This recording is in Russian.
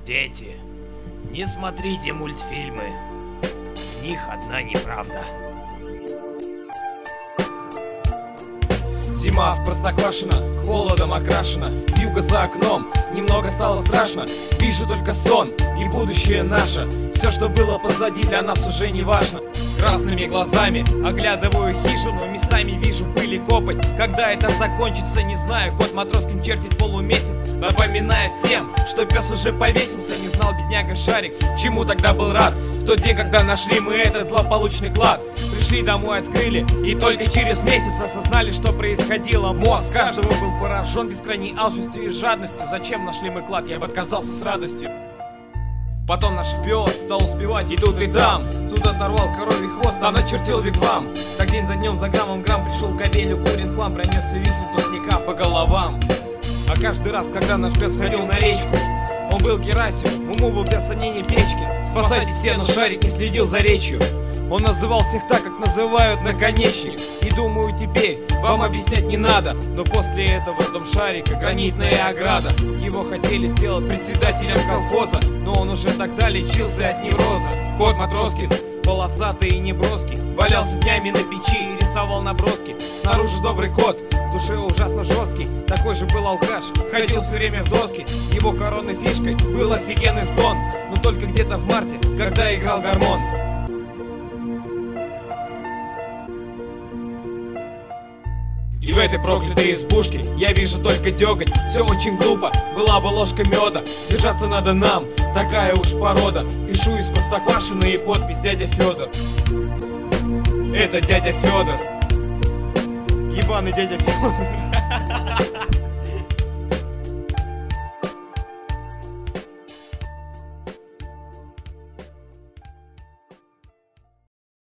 Дети, не смотрите мультфильмы. В них одна неправда. Зима в Простоквашино, холодом окрашена. Вьюга за окном, немного стало страшно. Вижу только сон и будущее наше. Все, что было позади, для нас уже не важно. Красными глазами оглядываю хижину, местами вижу пыль и копоть. Когда это закончится, не знаю. Кот Матроскин чертит полумесяц, напоминая всем, что пес уже повесился. Не знал бедняга Шарик, чему тогда был рад. В тот день, когда нашли мы этот злополучный клад. Пришли домой, открыли, и только через месяц осознали, что происходило. Мозг каждого был поражен бескрайней алчностью и жадностью. Зачем нашли мы клад, я бы отказался с радостью. Потом наш пес стал успевать и тут и там. Тут оторвал коровий хвост, там начертил вигвам. Так день за днем, за граммом грамм пришел к кабелю, курен хлам, пронесся вихрем тростника по головам. А каждый раз, когда наш пес ходил на речку, он был Герасимом, уму был без сомнений печки. Спасайте сено, Шарик не следил за речью. Он называл всех так, как называют наконечник. И думаю, теперь вам объяснять не надо. Но после этого дом Шарика гранитная ограда. Его хотели сделать председателем колхоза, но он уже тогда лечился от невроза. Кот Матроскин, полосатый и неброский, валялся днями на печи и рисовал наброски. Снаружи добрый кот, в душе ужасно жесткий. Такой же был алкаш, ходил все время в доски. Его коронной фишкой был офигенный стон, но только где-то в марте, когда играл гормон. И в этой проклятой избушке я вижу только деготь. Все очень глупо, была бы ложка меда. Держаться надо нам, такая уж порода. Пишу из Простоквашино и подпись дядя Федор. Это дядя Федор. Ебаный дядя Федор.